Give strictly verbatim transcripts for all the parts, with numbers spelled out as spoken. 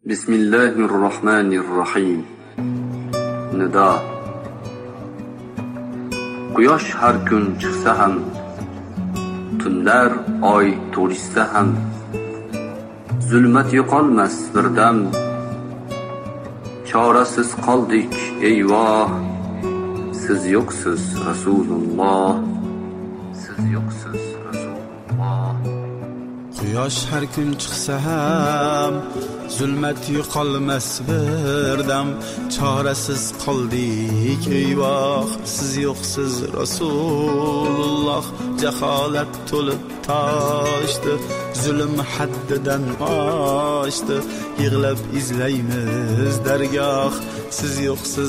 Bismillahirrahmanirrahim. Nida. Quyosh har kun chiqsa ham, tunlar oy to'lishsa ham, zulmat yo'qolmas birdam. Chorasiz qoldik eyvoh, siz yo'qsiz Rasululloh, siz yo'qsiz Rasululloh. Quyosh har kun chiqsa ham, zulmat yo'qolmas birdam. Chorasiz qoldik eyvoh, siz yo'qsiz Rasululloh. Jaholat to'lib toshdi, zulm haddidan oshdi. Yig'lab izlaymiz dargoh, siz yo'qsiz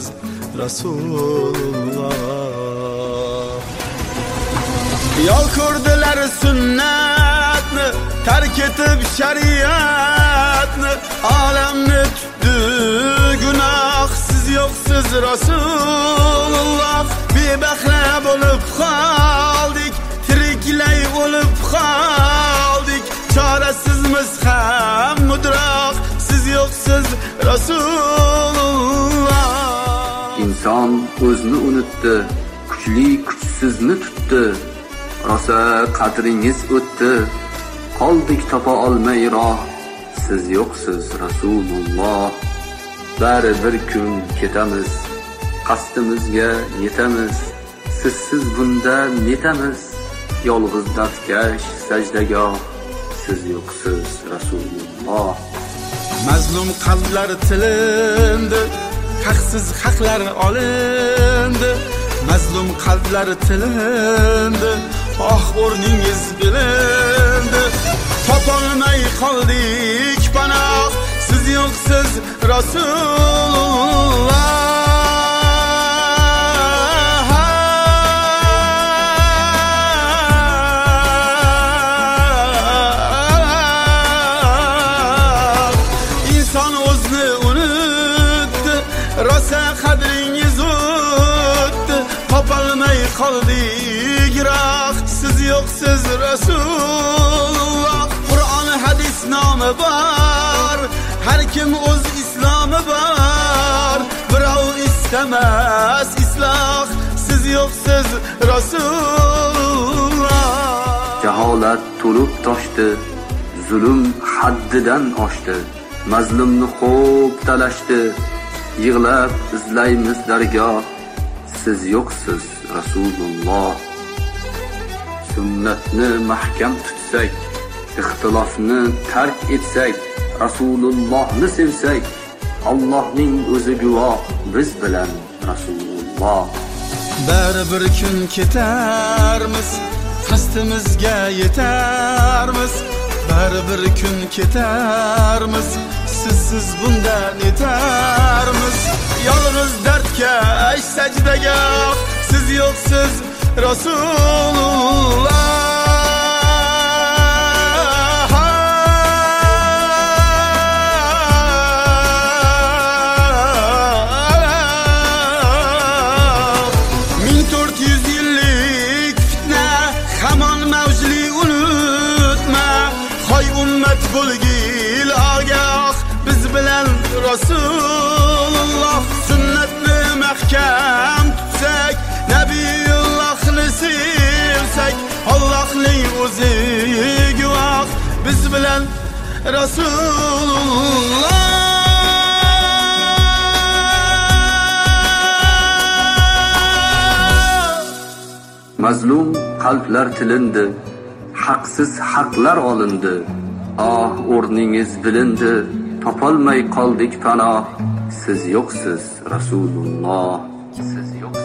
Rasululloh. Yo'l ko'rdilar sunnatni, tark etib shariatni. Olamni tutdi gunoh, siz yo'qsiz Rasululloh. Bebahra bo'lib qoldik, tiriklay o'lib qoldik. Chorasizmiz ham mudroq, siz yo'qsiz Rasululloh. Inson o'zini unutdi, kuchli kuchsizni tutdi. Rosa qadringiz o'tdi, qoldik topa olmay roh, siz yo'qsiz Rasululloh. Bari bir kun ketamiz, qasdimizga yetamiz. Sizsiz bunda netamiz, yolg'iz dardkash sajdagoh, siz yo'qsiz Rasululloh. Mazlum qalblar tilindi, haqsiz haqlar olindi. Mazlum qalblar tilindi, oh o'rningiz bilindi. Topolmay qoldik panoh, siz yo'qsiz Rasululloh. İnson o'zini unutdi, rosa qadringiz o'tdi. Topolmay qoldik roh, siz yo'qsiz Rasululloh. Qur'on hadis nomi bor, har kim o'z islomi bor. Birov istamas isloh, siz yo'qsiz Rasululloh. Jaholat to'lib toshdi, zulm haddidan oshdi. Mazlumni xo'p talashdi, yig'lab izlaymiz dargoh, siz yo'qsiz Rasululloh. Sunnatni mahkam tutsak, ixtilofni tark etsak, Rasulullohni sevsak, Allohning o'zi guvoh, biz bilan Rasululloh. Bari bir kun ketarmiz, qasdimizga yetarmiz. Bari bir kun ketarmiz, sizsiz bunda netarmiz. Yolg'iz dardkash sajdagoh, siz yo'qsiz Rasululloh. Ming to'rt yuz yillik fitna hamon mavjli, unutma. Hoy ummat bo'lgil ogoh, biz bilan Rasululloh. Sunnatni mahkam tutsak, Nabiyullohni sevsak, Allohning o'zi guvoh, biz bilan Rasululloh. Mazlum qalblar tilindi, haqsiz haqlar olindi. Ah o'rningiz bilindi, topolmay qoldik panoh, siz yo'qsiz Rasululloh, siz yo'qsiz